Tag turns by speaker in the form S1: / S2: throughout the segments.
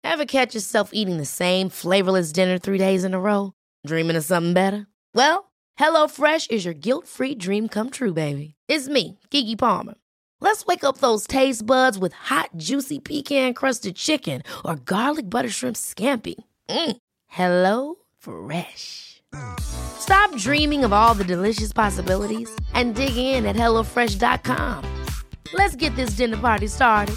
S1: Ever catch yourself eating the same flavorless dinner 3 days in a row? Dreaming of something better? Well, HelloFresh is your guilt-free dream come true, baby. It's me, Keke Palmer. Let's wake up those taste buds with hot, juicy pecan-crusted chicken or garlic butter shrimp scampi. Hello Fresh. Stop dreaming of all the delicious possibilities and dig in at HelloFresh.com. Let's get this dinner party started.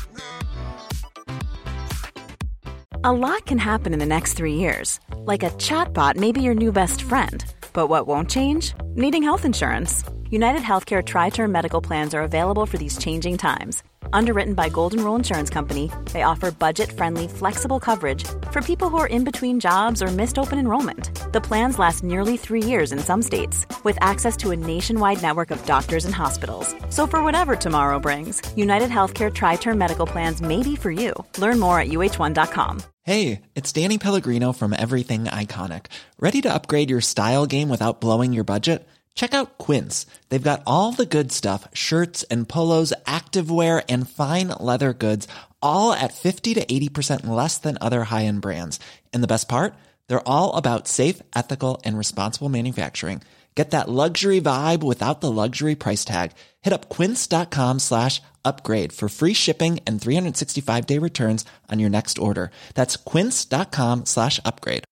S2: A lot can happen in the next 3 years. Like a chatbot may be your new best friend. But what won't change? Needing health insurance. United Healthcare Tri-Term Medical Plans are available for these changing times. Underwritten by Golden Rule Insurance Company, they offer budget-friendly, flexible coverage for people who are in between jobs or missed open enrollment. The plans last nearly 3 years in some states, with access to a nationwide network of doctors and hospitals. So for whatever tomorrow brings, United Healthcare Tri-Term Medical Plans may be for you. Learn more at uh1.com.
S3: Hey, it's Danny Pellegrino from Everything Iconic. Ready to upgrade your style game without blowing your budget? Check out Quince. They've got all the good stuff, shirts and polos, activewear, and fine leather goods, all at 50 to 80% less than other high-end brands. And the best part? They're all about safe, ethical, and responsible manufacturing. Get that luxury vibe without the luxury price tag. Hit up quince.com/upgrade for free shipping and 365-day returns on your next order. That's quince.com/upgrade.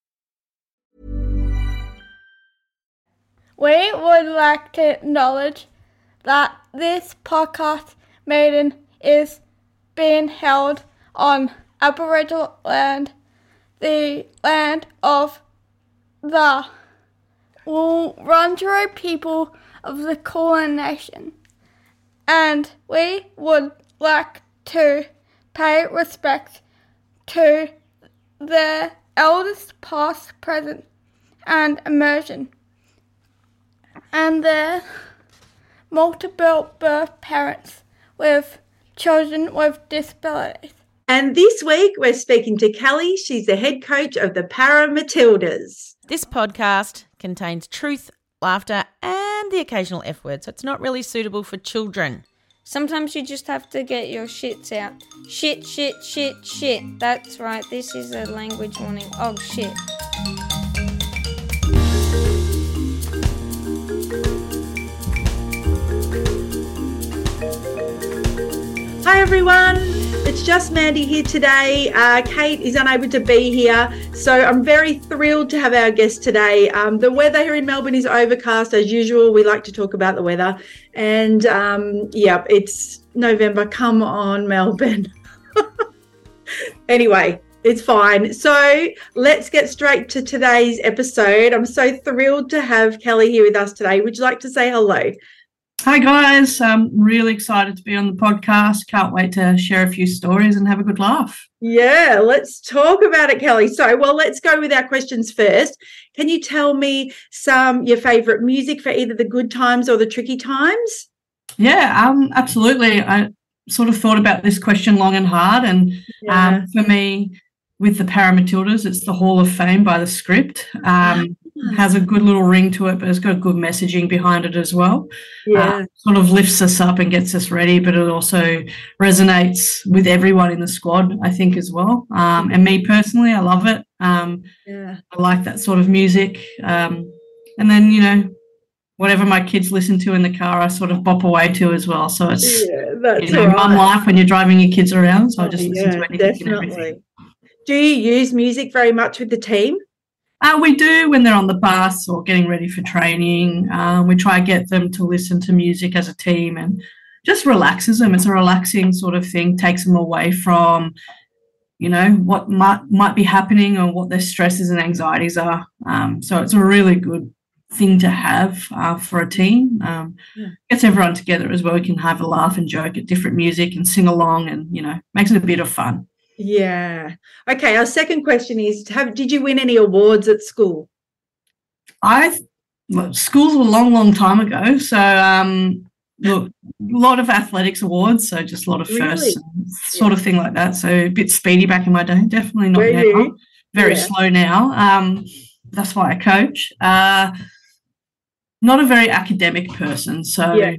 S4: We would like to acknowledge that this podcast meeting is being held on Aboriginal land, the land of the Wurundjeri people of the Kulin Nation, and we would like to pay respect to their elders past, present, and emerging, and their multiple birth parents with children with disabilities.
S5: And this week we're speaking to Kelly. She's the head coach of the Para Matildas.
S6: This podcast contains truth, laughter, and the occasional F word, so it's not really suitable for children.
S7: Sometimes you just have to get your shits out. Shit, shit, shit, shit. That's right, this is a language warning. Oh, shit.
S5: Hi everyone, it's just Mandy here today. Kate is unable to be here, so I'm very thrilled to have our guest today. The weather here in Melbourne is overcast as usual. We like to talk about the weather, and it's November. Come on, Melbourne. Anyway, it's fine. So let's get straight to today's episode. I'm so thrilled to have Kelly here with us today. Would you like to say hello?
S8: Hi guys, I'm really excited to be on the podcast. Can't wait to share a few stories and have a good laugh.
S5: Yeah, let's talk about it, Kelly. So, let's go with our questions first. Can you tell me your favourite music for either the good times or the tricky times?
S8: Yeah, absolutely. I sort of thought about this question long and hard, and for me, with the Para Matildas, it's the Hall of Fame by The Script. Has a good little ring to it, but it's got good messaging behind it as well.
S5: Yeah.
S8: Sort of lifts us up and gets us ready, but it also resonates with everyone in the squad, I think, as well. And me personally, I love it. I like that sort of music. And then, whatever my kids listen to in the car, I sort of bop away to as well. So it's, mum life when you're driving your kids around. So I just listen to anything and everything.
S5: Do you use music very much with the team?
S8: We do when they're on the bus or getting ready for training. We try to get them to listen to music as a team and just relaxes them. It's a relaxing sort of thing, takes them away from, what might be happening or what their stresses and anxieties are. So it's a really good thing to have for a team. Gets everyone together as well. We can have a laugh and joke at different music and sing along and, makes it a bit of fun.
S5: Yeah. Okay, our second question is, did you win any awards at school?
S8: School's a long, long time ago. So, look, a lot of athletics awards, so just a lot of firsts, sort of thing like that. So a bit speedy back in my day, definitely not now. Very slow now. That's why I coach. Not a very academic person, so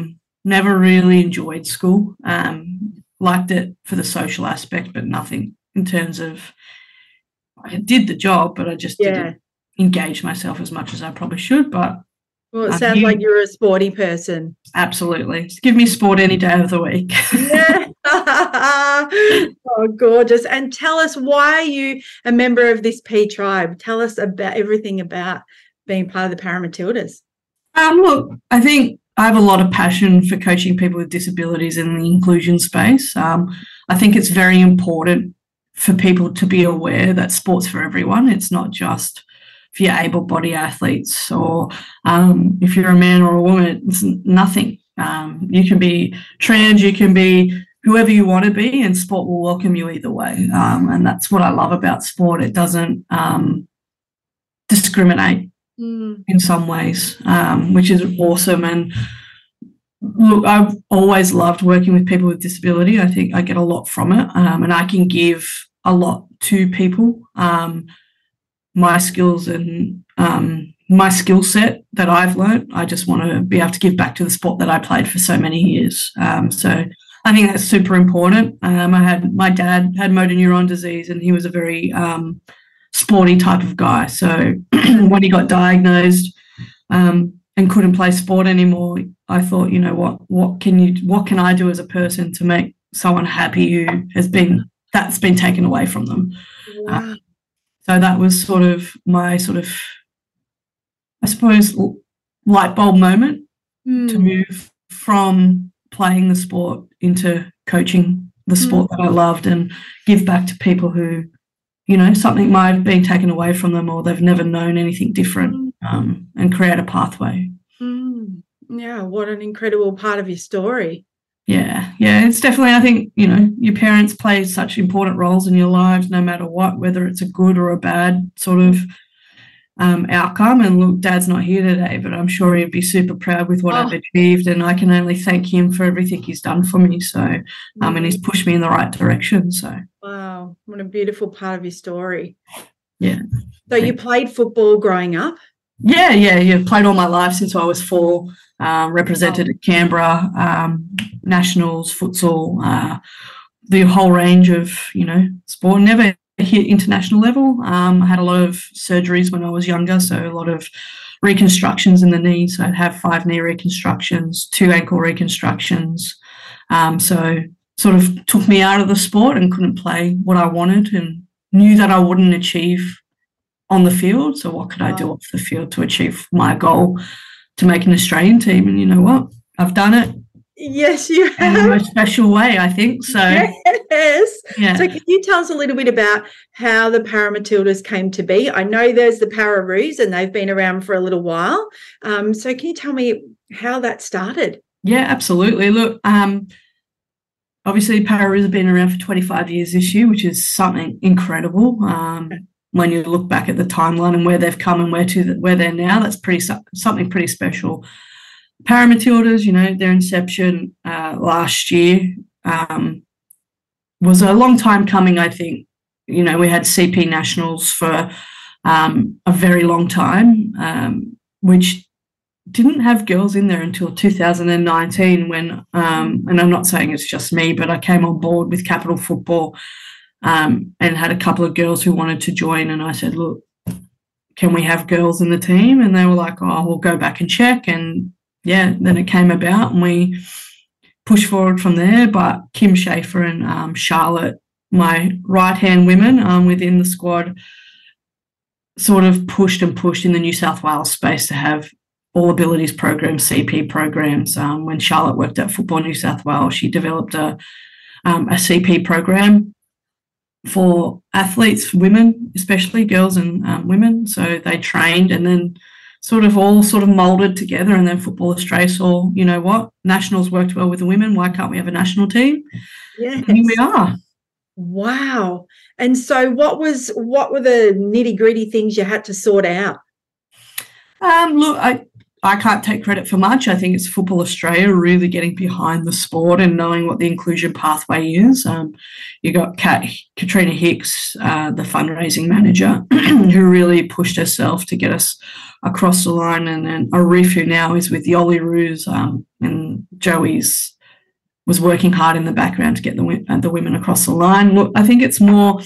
S8: never really enjoyed school. Liked it for the social aspect, but nothing in terms of I did the job, but I just didn't engage myself as much as I probably should. But
S5: well, it sounds like you're a sporty person.
S8: Absolutely. Just give me sport any day of the week.
S5: Yeah. Oh, gorgeous. And tell us, why are you a member of this P tribe? Tell us about everything about being part of the Paramatildas.
S8: Look, I think I have a lot of passion for coaching people with disabilities in the inclusion space. I think it's very important for people to be aware that sport's for everyone. It's not just for your able-bodied athletes, or if you're a man or a woman, it's nothing. You can be trans, you can be whoever you want to be, and sport will welcome you either way. And that's what I love about sport. It doesn't discriminate in some ways, which is awesome. And look, I've always loved working with people with disability. I think I get a lot from it, and I can give a lot to people. My skills and my skill set that I've learnt, I just want to be able to give back to the sport that I played for so many years. So I think that's super important. My dad had motor neuron disease, and he was a very sporty type of guy. So when he got diagnosed and couldn't play sport anymore, I thought, you know what can I do as a person to make someone happy who that's been taken away from them.
S5: Wow.
S8: So that was sort of my I suppose, light bulb moment to move from playing the sport into coaching the sport that I loved, and give back to people who, something might have been taken away from them, or they've never known anything different, and create a pathway.
S5: Yeah, what an incredible part of your story.
S8: Yeah, it's definitely, I think, your parents play such important roles in your lives, no matter what, whether it's a good or a bad sort of outcome. And look, Dad's not here today, but I'm sure he'd be super proud with what I've achieved, and I can only thank him for everything he's done for me. So, and he's pushed me in the right direction. So,
S5: wow, what a beautiful part of your story.
S8: Yeah.
S5: So you played football growing up?
S8: Yeah. Played all my life since I was 4. Represented at Canberra, nationals, futsal, the whole range of, sport. Never hit international level. I had a lot of surgeries when I was younger, so a lot of reconstructions in the knee. So I'd have 5 knee reconstructions, 2 ankle reconstructions. So sort of took me out of the sport and couldn't play what I wanted, and knew that I wouldn't achieve on the field. So what could I do off the field to achieve my goal, to make an Australian team? And you know what? I've done it.
S5: Yes, you have.
S8: In a special way, I think. So
S5: yes.
S8: Yeah.
S5: So can you tell us a little bit about how the Paramatildas came to be? I know there's the Pararoos, and they've been around for a little while. So can you tell me how that started?
S8: Yeah, absolutely. Look, obviously Pararoos have been around for 25 years this year, which is something incredible. When you look back at the timeline and where they've come and where they're now, that's something pretty special. Paramatildas, their inception last year was a long time coming, I think. We had CP Nationals for a very long time, which didn't have girls in there until 2019 when, and I'm not saying it's just me, but I came on board with Capital Football and had a couple of girls who wanted to join, and I said, look, can we have girls in the team? And they were like, oh, we'll go back and check. And yeah, then it came about and we pushed forward from there. But Kim Schaefer and Charlotte, my right-hand women within the squad, sort of pushed in the New South Wales space to have all abilities programs, CP programs. When Charlotte worked at Football New South Wales, she developed a CP program for athletes, women, especially girls and women. So they trained and then all moulded together. And then Football Australia saw, you know what, nationals worked well with the women. Why can't we have a national team?
S5: Yes.
S8: And here we are.
S5: Wow. And so what were the nitty-gritty things you had to sort out?
S8: Look, I can't take credit for much. I think it's Football Australia really getting behind the sport and knowing what the inclusion pathway is. You got Katrina Hicks, the fundraising manager, who really pushed herself to get us across the line, and then Arif, who now is with the Olyroos, and Joey's was working hard in the background to get the women across the line. Look, I think it's more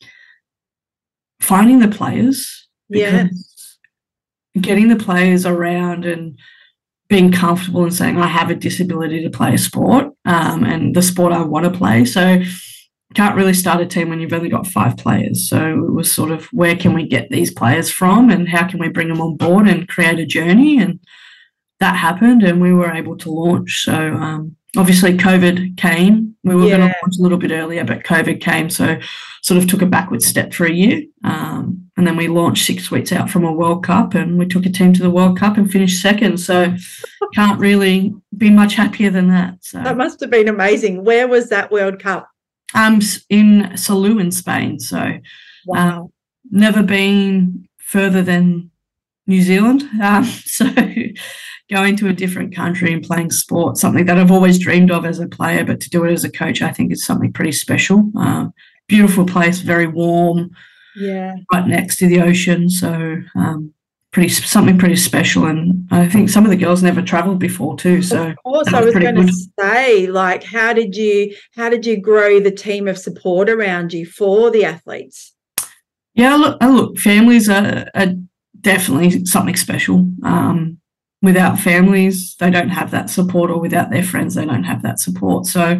S8: finding the players, because getting the players around and being comfortable and saying, I have a disability to play a sport, and the sport I want to play. So can't really start a team when you've only got 5 players. So it was sort of, where can we get these players from and how can we bring them on board and create a journey? And that happened, and we were able to launch. So obviously COVID came. We were going to launch a little bit earlier, but COVID came, so sort of took a backward step for a year. And then we launched 6 weeks out from a World Cup, and we took a team to the World Cup and finished second. So can't really be much happier than that. So
S5: that must have been amazing. Where was that World Cup?
S8: In Salou in Spain. So
S5: wow.
S8: Never been further than New Zealand. So going to a different country and playing sport, something that I've always dreamed of as a player, but to do it as a coach, I think is something pretty special. Beautiful place, very warm, right next to the ocean. So something pretty special. And I think some of the girls never travelled before too. So
S5: of course, I was going to say, like, how did you grow the team of support around you for the athletes?
S8: Yeah, look, families are definitely something special. Without families, they don't have that support, or without their friends, they don't have that support. So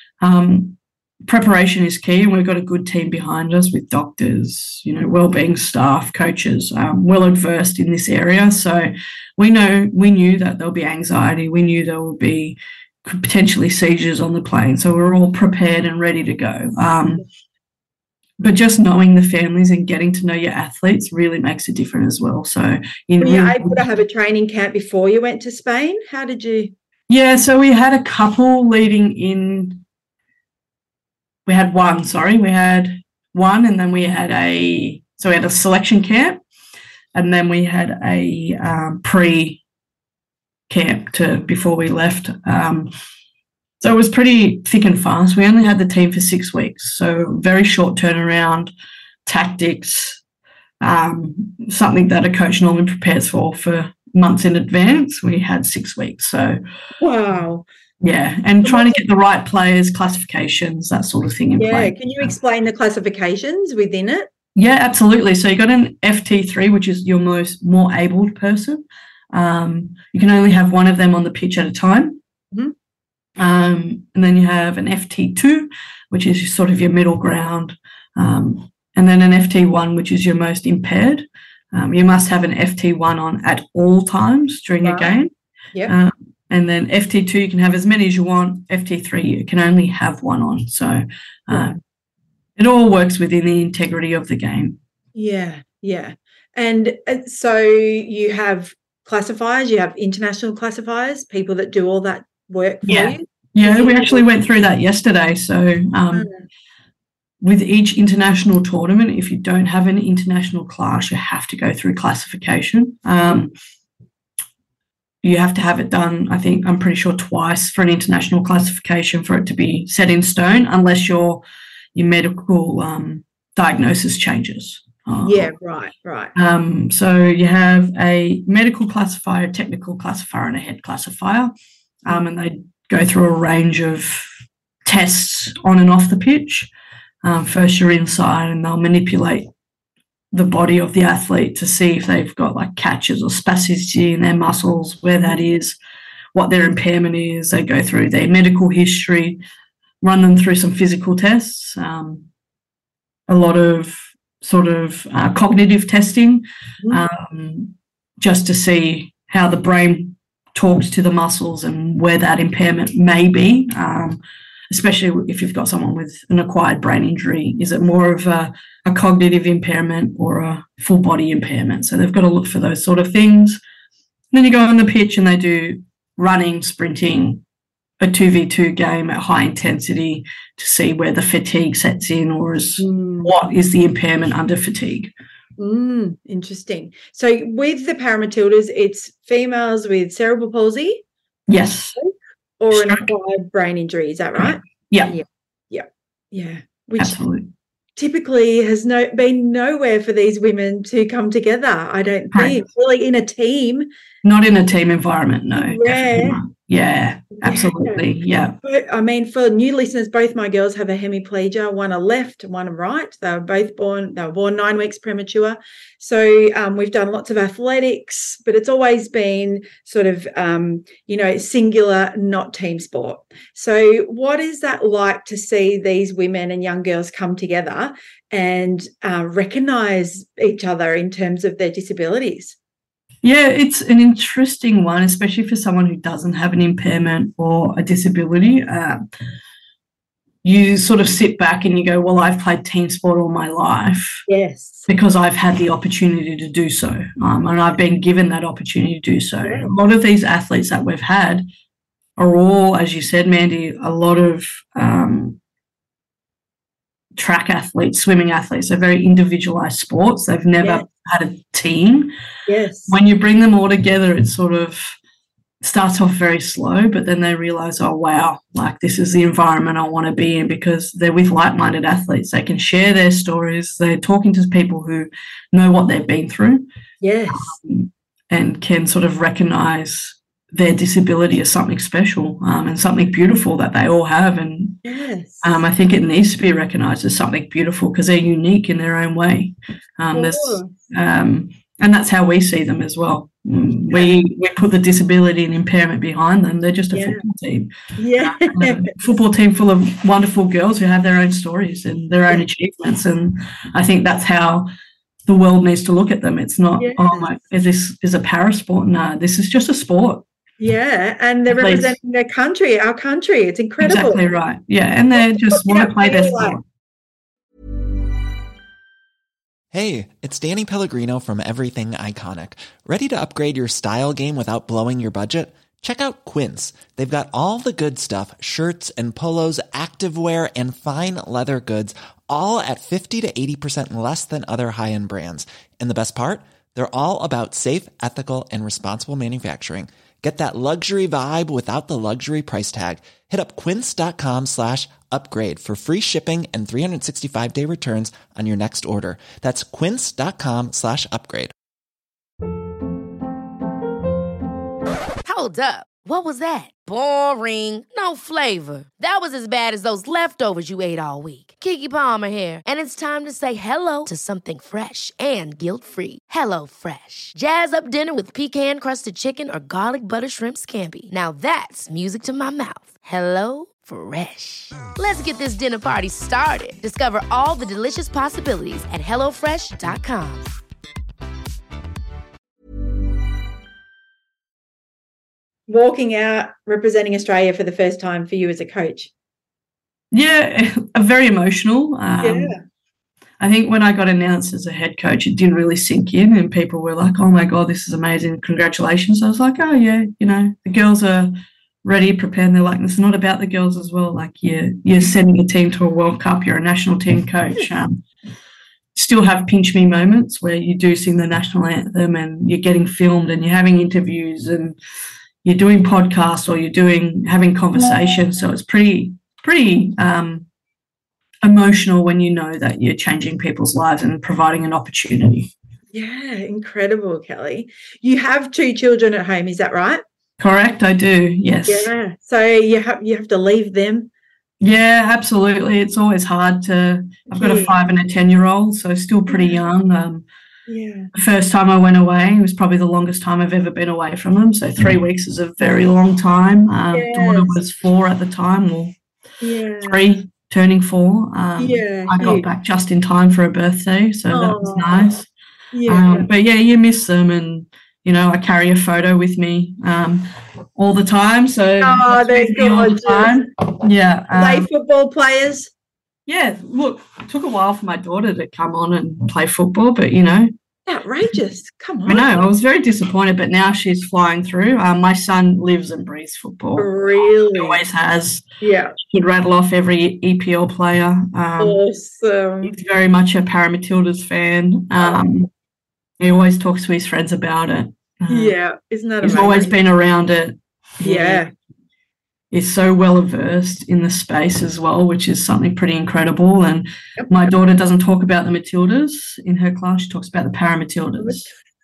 S8: preparation is key, and we've got a good team behind us with doctors, wellbeing staff, coaches, well versed in this area. So we knew that there'll be anxiety. We knew there will be potentially seizures on the plane. So we're all prepared and ready to go. But just knowing the families and getting to know your athletes really makes a difference as well. So
S5: were you able to have a training camp before you went to Spain? How did you?
S8: Yeah, so we had a couple leading in. We had one, and then we had a selection camp, and then we had a pre-camp before we left. So it was pretty thick and fast. We only had the team for 6 weeks, so very short turnaround, tactics, something that a coach normally prepares for months in advance. We had 6 weeks. So
S5: wow.
S8: Yeah, and trying to get the right players, classifications, that sort of thing in play.
S5: Yeah, can you explain the classifications within it?
S8: Yeah, absolutely. So you got an FT3, which is your more abled person. You can only have one of them on the pitch at a time.
S5: Mm-hmm.
S8: And then you have an FT2, which is sort of your middle ground, and then an FT1, which is your most impaired. You must have an FT1 on at all times during a game.
S5: Yeah.
S8: And then FT2, you can have as many as you want. FT3, you can only have one on. So it all works within the integrity of the game.
S5: Yeah, yeah. And so you have classifiers, you have international classifiers, people that do all that work for you?
S8: Yeah, we actually went through that yesterday. So with each international tournament, if you don't have an international class, you have to go through classification. You have to have it done, I'm pretty sure twice for an international classification for it to be set in stone, unless your medical diagnosis changes.
S5: Right.
S8: So you have a medical classifier, a technical classifier, and a head classifier. And they go through a range of tests on and off the pitch. First you're inside, and they'll manipulate the body of the athlete to see if they've got like catches or spasticity in their muscles, where that is, what their impairment is. They go through their medical history, run them through some physical tests, a lot of sort of cognitive testing, just to see how the brain talks to the muscles and where that impairment may be, especially if you've got someone with an acquired brain injury. Is it more of a cognitive impairment or a full body impairment? So they've got to look for those sort of things. And then you go on the pitch and they do running, sprinting, a 2v2 game at high intensity to see where the fatigue sets in, or what is the impairment under fatigue.
S5: Interesting. So with the Paramatildas, it's females with cerebral palsy?
S8: Yes.
S5: Or an acquired brain injury, is that right?
S8: Yeah.
S5: Which
S8: absolutely
S5: typically has been nowhere for these women to come together, I don't think. Really in a team.
S8: Not in a team environment, no.
S5: Yeah.
S8: Yeah, absolutely. Yeah.
S5: But, I mean, for new listeners, both my girls have a hemiplegia, one a left, one a right. They were born 9 weeks premature. So we've done lots of athletics, but it's always been sort of, singular, not team sport. So what is that like to see these women and young girls come together and recognise each other in terms of their disabilities?
S8: Yeah, it's an interesting one, especially for someone who doesn't have an impairment or a disability. You sort of sit back and you go, well, I've played team sport all my life.
S5: Yes.
S8: Because I've had the opportunity to do so, and I've been given that opportunity to do so.
S5: Yeah.
S8: A lot of these athletes that we've had are all, as you said, Mandy, a lot of track athletes, swimming athletes. They're very individualised sports. They've never had a team.
S5: Yes.
S8: When you bring them all together, it sort of starts off very slow, but then they realise, oh, wow, like this is the environment I want to be in, because they're with like-minded athletes. They can share their stories. They're talking to people who know what they've been through.
S5: Yes.
S8: And can sort of recognise their disability as something special and something beautiful that they all have. And
S5: yes.
S8: I think it needs to be recognised as something beautiful because they're unique in their own way. And that's how we see them as well. We put the disability and impairment behind them. They're just a football team.
S5: Yeah.
S8: A football team full of wonderful girls who have their own stories and their own achievements. And I think that's how the world needs to look at them. It's not, this is a para sport. No, this is just a sport.
S5: Yeah, and they're representing their country, our country. It's incredible.
S8: Exactly right. Yeah, and they just want to play their sport.
S3: Hey, it's Danny Pellegrino from Everything Iconic. Ready to upgrade your style game without blowing your budget? Check out Quince. They've got all the good stuff, shirts and polos, activewear, and fine leather goods, all at 50 to 80% less than other high-end brands. And the best part? They're all about safe, ethical, and responsible manufacturing. Get that luxury vibe without the luxury price tag. Hit up quince.com/upgrade for free shipping and 365-day returns on your next order. That's quince.com/upgrade.
S1: Hold up. What was that? Boring. No flavor. That was as bad as those leftovers you ate all week. Keke Palmer here, and it's time to say hello to something fresh and guilt-free. Hello Fresh. Jazz up dinner with pecan-crusted chicken or garlic butter shrimp scampi. Now that's music to my mouth. Hello Fresh. Let's get this dinner party started. Discover all the delicious possibilities at hellofresh.com.
S5: Walking out representing Australia for the first time for you as a coach?
S8: Yeah, very emotional. I think when I got announced as a head coach, it didn't really sink in, and people were like, oh, my God, this is amazing. Congratulations. I was like, oh, yeah, the girls are ready, prepared. And they're like, it's not about the girls as well. Like you're sending a team to a World Cup. You're a national team coach. Still have pinch me moments where you do sing the national anthem and you're getting filmed and you're having interviews and you're doing podcasts or you're having conversations. So it's pretty emotional when you know that you're changing people's lives and providing an opportunity.
S5: Yeah, incredible, Kelly. You have 2 children at home, is that right?
S8: Correct, I do, yes.
S5: Yeah, so you have to leave them.
S8: Yeah, absolutely. It's always hard I've got a 5 and a 10-year-old, so still pretty young. The first time I went away, it was probably the longest time I've ever been away from them. So 3 weeks is a very long time. Daughter was 4 at the time, 3 turning 4. I got back just in time for her birthday, so that was nice. But you miss them, and I carry a photo with me all the time. So
S5: they're gorgeous.
S8: Yeah,
S5: are they football players?
S8: Yeah, look, it took a while for my daughter to come on and play football, but,
S5: outrageous. Come on.
S8: I know. I was very disappointed, but now she's flying through. My son lives and breathes football.
S5: Really?
S8: He always has.
S5: Yeah.
S8: He'd rattle off every EPL player.
S5: Awesome.
S8: He's very much a Paramatildas fan. He always talks to his friends about it.
S5: Isn't that amazing?
S8: He's always been around it.
S5: Yeah.
S8: Is so well versed in the space as well, which is something pretty incredible. And my daughter doesn't talk about the Matildas in her class. She talks about the Paramatildas.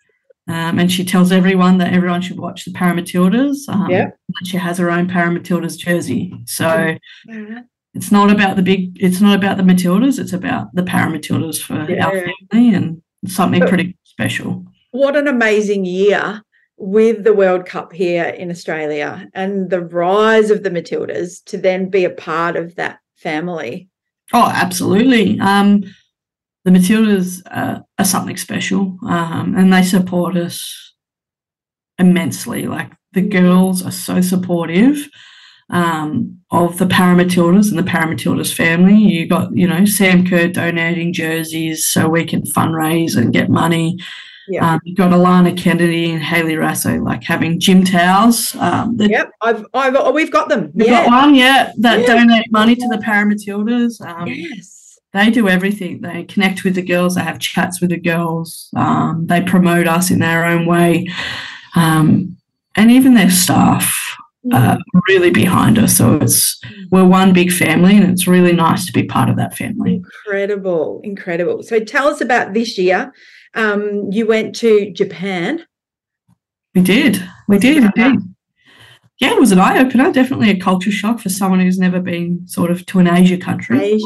S8: And she tells everyone that everyone should watch the Paramatildas.
S5: Yep.
S8: And she has her own Paramatildas jersey. So it's not about the Matildas, it's about the Paramatildas for our family, and something pretty special.
S5: What an amazing year with the World Cup here in Australia and the rise of the Matildas to then be a part of that family.
S8: Oh, absolutely. The Matildas are something special, and they support us immensely. Like, the girls are so supportive of the Paramatildas and the Paramatildas family. You got, Sam Kerr donating jerseys so we can fundraise and get money. Yeah. You've got Alana Kennedy and Hayley Rasso having gym towels.
S5: We've got them.
S8: We've got one, that donate money to the Paramatildas.
S5: Yes.
S8: They do everything. They connect with the girls. They have chats with the girls. They promote us in their own way. And even their staff are really behind us. So we're one big family, and it's really nice to be part of that family.
S5: Incredible. So tell us about this year. You went to Japan.
S8: We did indeed. Yeah, it was an eye-opener, definitely a culture shock for someone who's never been sort of to an Asia country.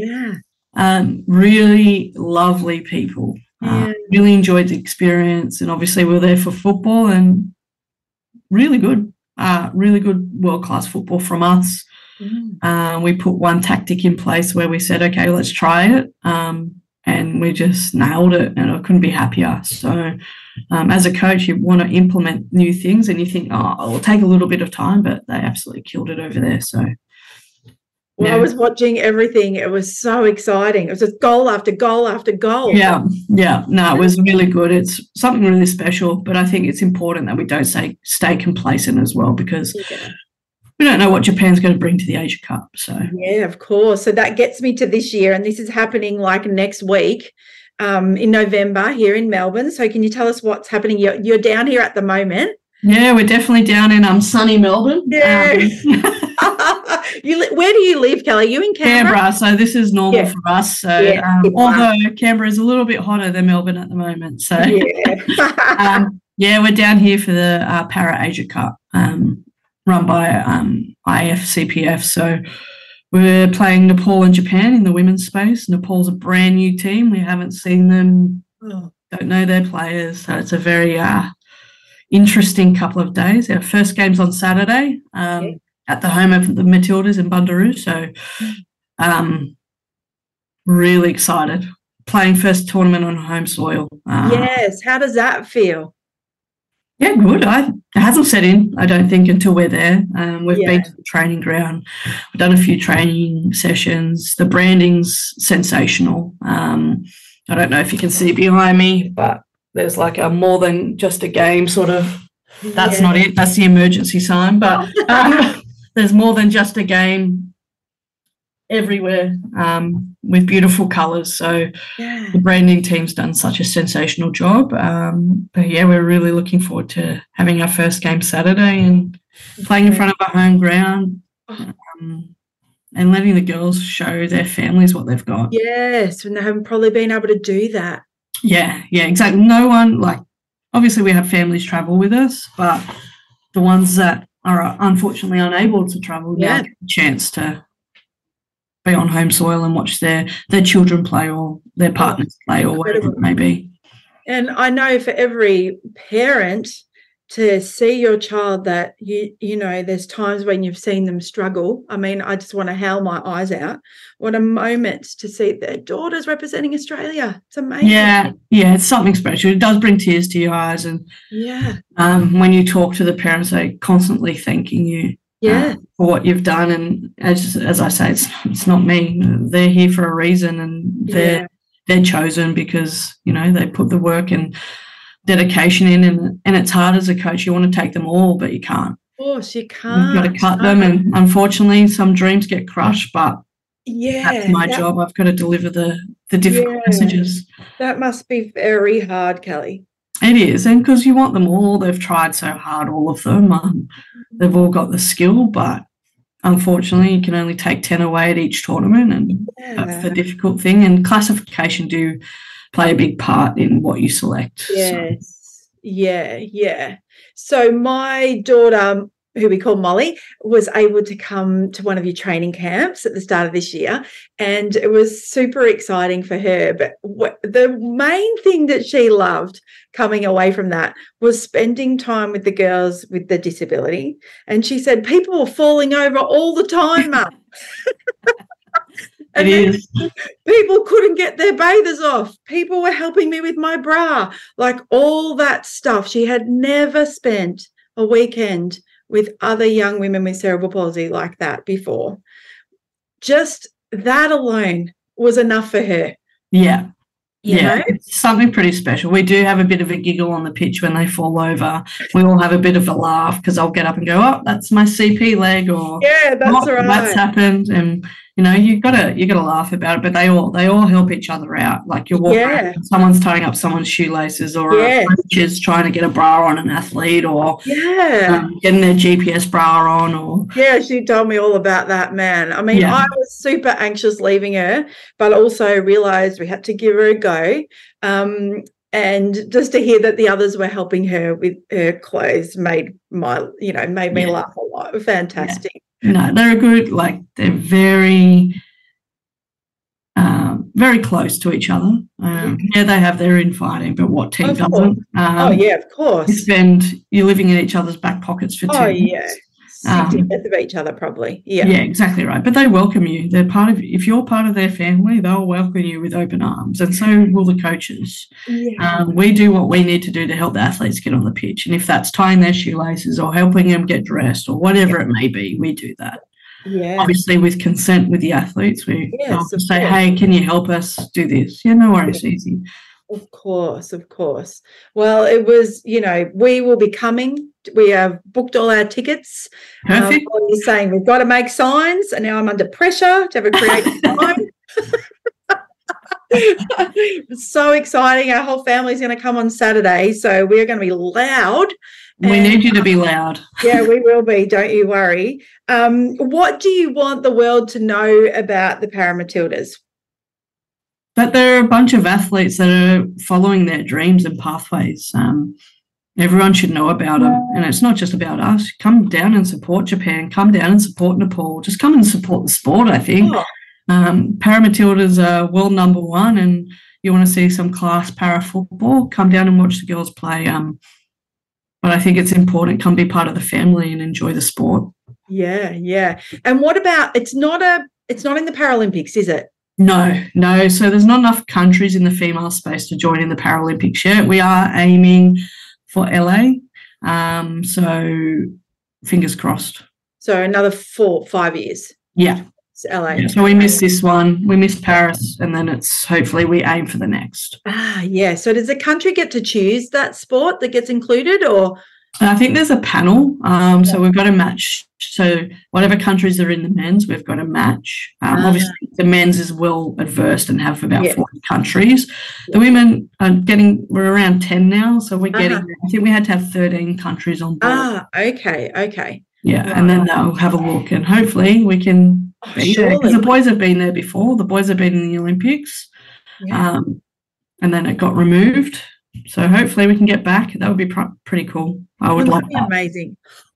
S8: Really lovely people. Really enjoyed the experience, and obviously we were there for football, and really good world-class football from us. We put one tactic in place where we said, okay, let's try it, and we just nailed it, and I couldn't be happier. So as a coach, you want to implement new things, and you think, it'll take a little bit of time, but they absolutely killed it over there. So
S5: I was watching everything. It was so exciting. It was just goal after goal after goal.
S8: Yeah. No, it was really good. It's something really special, but I think it's important that we don't stay complacent as well, because we don't know what Japan's going to bring to the Asia Cup. So
S5: yeah, of course. So that gets me to this year, and this is happening next week in November here in Melbourne. So can you tell us what's happening? You're down here at the moment.
S8: Yeah, we're definitely down in sunny Melbourne.
S5: Yeah. Where do you live, Kelly? Are you in Canberra?
S8: So this is normal for us. So although Canberra is a little bit hotter than Melbourne at the moment. So we're down here for the Para Asia Cup run by IFCPF. So we're playing Nepal and Japan in the women's space. Nepal's a brand new team. We haven't seen them, don't know their players. So it's a very interesting couple of days. Our first game's on Saturday at the home of the Matildas in Bundaroo. So really excited. Playing first tournament on home soil.
S5: Yes. How does that feel?
S8: Yeah, good. It hasn't set in, I don't think, until we're there. We've been to the training ground. We've done a few training sessions. The branding's sensational. I don't know if you can see behind me, but there's a more than just a game sort of. That's not it. That's the emergency sign. But there's more than just a game everywhere with beautiful colours. So the branding team's done such a sensational job. But we're really looking forward to having our first game Saturday and playing in front of our home ground and letting the girls show their families what they've got.
S5: Yes, and they haven't probably been able to do that.
S8: Yeah, exactly. No one, obviously we have families travel with us, but the ones that are unfortunately unable to travel now get a chance to be on home soil and watch their children play or their partners play or whatever it may be.
S5: And I know for every parent to see your child that, you know, there's times when you've seen them struggle. I mean, I just want to howl my eyes out. What a moment to see their daughters representing Australia. It's amazing.
S8: Yeah, it's something special. It does bring tears to your eyes. And when you talk to the parents, they're constantly thanking you for what you've done. And as I say, it's not me. They're here for a reason, and they're chosen because, you know, they put the work and dedication in, and it's hard as a coach. You want to take them all, but you can't.
S5: Of course, you can't.
S8: You've got to cut them, and unfortunately some dreams get crushed, but that's my job. I've got to deliver the difficult messages.
S5: That must be very hard, Kelly.
S8: It is, and because you want them all. They've tried so hard, all of them. They've all got the skill, but unfortunately you can only take 10 away at each tournament, and that's the difficult thing. And classification do play a big part in what you select.
S5: Yes. Yeah, yeah. So my daughter, who we call Molly, was able to come to one of your training camps at the start of this year, and it was super exciting for her. But the main thing that she loved coming away from that was spending time with the girls with the disability. And she said, people were falling over all the time, Mum. And people couldn't get their bathers off. People were helping me with my bra, like all that stuff. She had never spent a weekend with other young women with cerebral palsy like that before. Just that alone was enough for her.
S8: Yeah.
S5: You know?
S8: It's something pretty special. We do have a bit of a giggle on the pitch when they fall over. We all have a bit of a laugh because I'll get up and go, oh, that's my CP leg, or
S5: yeah, that's right.
S8: That's happened. And you know, you gotta laugh about it, but they all help each other out. Like you're walking around, someone's tying up someone's shoelaces, or a coach is trying to get a bra on an athlete, or getting their GPS bra on, or
S5: she told me all about that, man. I mean, I was super anxious leaving her, but also realized we had to give her a go. And just to hear that the others were helping her with her clothes made me laugh a lot. Fantastic.
S8: No, they're they're very, very close to each other. They have their infighting, but what team doesn't?
S5: Of course.
S8: You're living in each other's back pockets for 2 years.
S5: Sick to death of each other, probably. Yeah,
S8: exactly right. But they welcome you. They're if you're part of their family, they'll welcome you with open arms, and so will the coaches. We do what we need to do to help the athletes get on the pitch, and if that's tying their shoelaces or helping them get dressed or whatever it may be, we do that. Obviously with consent with the athletes. We say, hey, can you help us do this? No worries, easy.
S5: Of course. Well, it was, we will be coming. We have booked all our tickets.
S8: Perfect.
S5: You're saying we've got to make signs, and now I'm under pressure to have a creative sign. It's so exciting. Our whole family's going to come on Saturday, so we're going to be loud.
S8: We need you to be loud.
S5: Yeah, we will be. Don't you worry. What do you want the world to know about the Paramatildas?
S8: But there are a bunch of athletes that are following their dreams and pathways. Everyone should know about them. And it's not just about us. Come down and support Japan. Come down and support Nepal. Just come and support the sport, I think. Paramatildas are world number one, and you want to see some class para football, come down and watch the girls play. But I think it's important, come be part of the family and enjoy the sport.
S5: Yeah. And what about, it's not in the Paralympics, is it?
S8: No. So there's not enough countries in the female space to join in the Paralympics yet. We are aiming for LA. So fingers crossed. So
S5: another 4-5 years.
S8: Yeah.
S5: It's LA.
S8: Yeah, so we missed this one. We missed Paris, and then it's hopefully we aim for the next.
S5: So does the country get to choose that sport that gets included, or?
S8: I think there's a panel. So we've got a match. So whatever countries are in the men's, we've got a match. Obviously, the men's is well adversed and have about 40 countries. The women are we're around 10 now. So we're getting, I think we had to have 13 countries on board.
S5: Okay.
S8: Yeah, and then they'll have a look, and hopefully we can be there. Because the boys have been there before. The boys have been in the Olympics. And then it got removed. So hopefully we can get back. That would be pretty cool. I would like that.
S5: Amazing.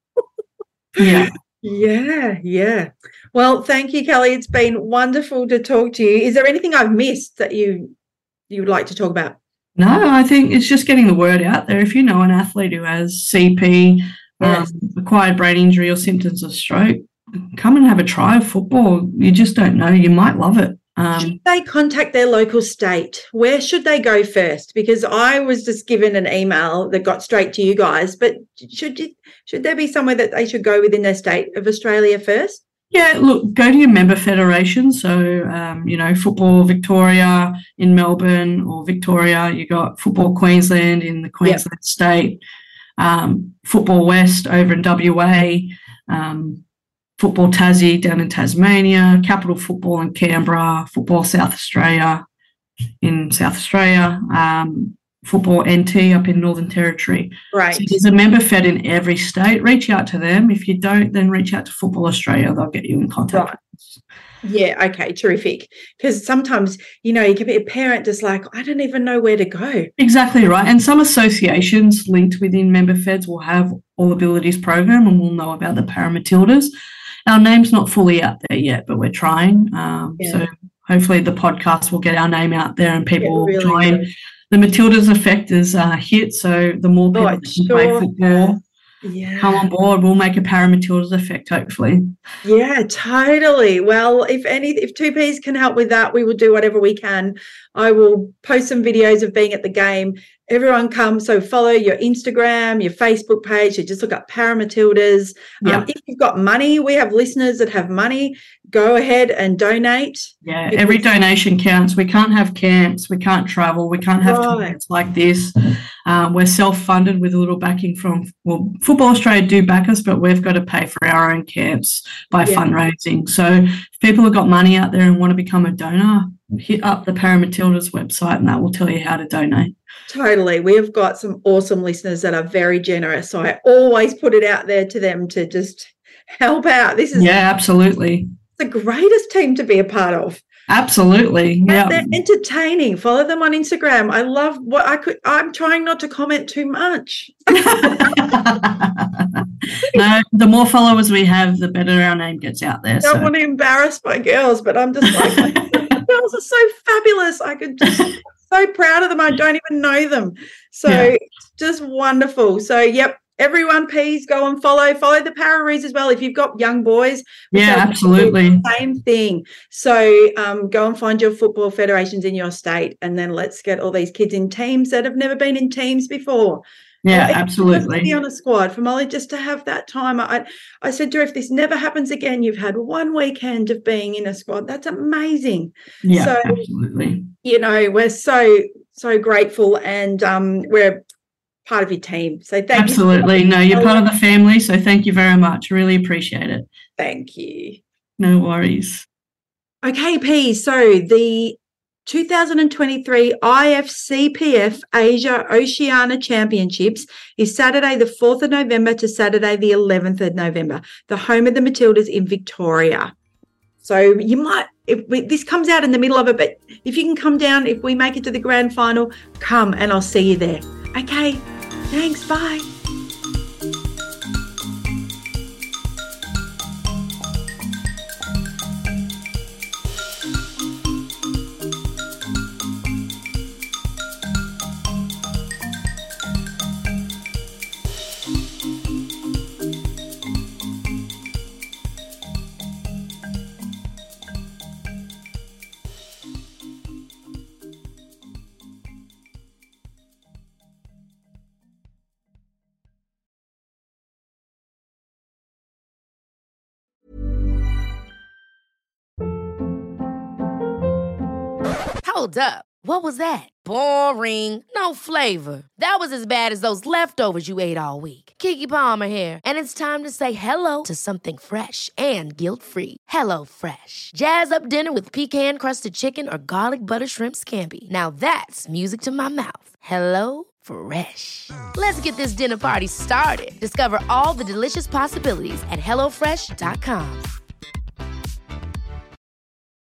S8: Yeah.
S5: Well, thank you, Kelly. It's been wonderful to talk to you. Is there anything I've missed that you would like to talk about?
S8: No, I think it's just getting the word out there. If you know an athlete who has CP, acquired brain injury or symptoms of stroke, come and have a try of football. You just don't know. You might love it.
S5: Should they contact their local state? Where should they go first? Because I was just given an email that got straight to you guys, but should there be somewhere that they should go within their state of Australia first?
S8: Yeah, look, go to your member federation. So, Football Victoria in Melbourne or Victoria. You got Football Queensland in the Queensland state, Football West over in WA, Football Tassie down in Tasmania, Capital Football in Canberra, Football South Australia in South Australia, Football NT up in Northern Territory.
S5: Right.
S8: So there's a member fed in every state. Reach out to them. If you don't, then reach out to Football Australia. They'll get you in contact.
S5: Yeah, okay, terrific. Because sometimes, you can be a parent just like, I don't even know where to go.
S8: Exactly right. And some associations linked within member feds will have All Abilities program and we'll know about the Paramatildas. Our name's not fully out there yet, but we're trying. So hopefully the podcast will get our name out there and people will join. Good. The Matildas effect is hit, so the more people that can play football come on board, we'll make a Paramatildas effect, hopefully.
S5: Yeah, totally. Well, if 2Ps can help with that, we will do whatever we can. I will post some videos of being at the game. Everyone come, so follow your Instagram, your Facebook page. So just look up Paramatildas. If you've got money, we have listeners that have money. Go ahead and donate.
S8: Yeah, every donation counts. We can't have camps. We can't travel. We can't have tournaments like this. We're self-funded with a little backing from, Football Australia do back us, but we've got to pay for our own camps by fundraising. So if people have got money out there and want to become a donor, hit up the Paramatildas website and that will tell you how to donate.
S5: Totally. We have got some awesome listeners that are very generous. So I always put it out there to them to just help out.
S8: Absolutely.
S5: The greatest team to be a part of.
S8: Absolutely.
S5: Yeah. They're entertaining. Follow them on Instagram. I love I'm trying not to comment too much.
S8: No, the more followers we have, the better our name gets out there.
S5: I don't want to embarrass my girls, but I'm just like, the girls are so fabulous. I could just so proud of them. I don't even know them. So just wonderful. So, everyone, please go and follow the Pararees as well. If you've got young boys,
S8: absolutely,
S5: same thing. So go and find your football federations in your state, and then let's get all these kids in teams that have never been in teams before.
S8: Yeah, absolutely.
S5: To be on a squad for Molly, just to have that time. I said to her, if this never happens again, you've had one weekend of being in a squad. That's amazing.
S8: Yeah, so, absolutely.
S5: We're so grateful, and we're part of your team. So thank you.
S8: Absolutely. No, you're part of the family. So thank you very much. Really appreciate it.
S5: Thank you.
S8: No worries.
S5: Okay, P. So the 2023 IFCPF Asia Oceania Championships is Saturday the 4th of November to Saturday the 11th of November, the home of the Matildas in Victoria. So you might, this comes out in the middle of it, but if you can come down, if we make it to the grand final, come and I'll see you there. Okay, thanks, bye.
S1: Hold up. What was that? Boring. No flavor. That was as bad as those leftovers you ate all week. Keke Palmer here, and it's time to say hello to something fresh and guilt-free. Hello Fresh. Jazz up dinner with pecan-crusted chicken or garlic butter shrimp scampi. Now that's music to my mouth. Hello Fresh. Let's get this dinner party started. Discover all the delicious possibilities at HelloFresh.com.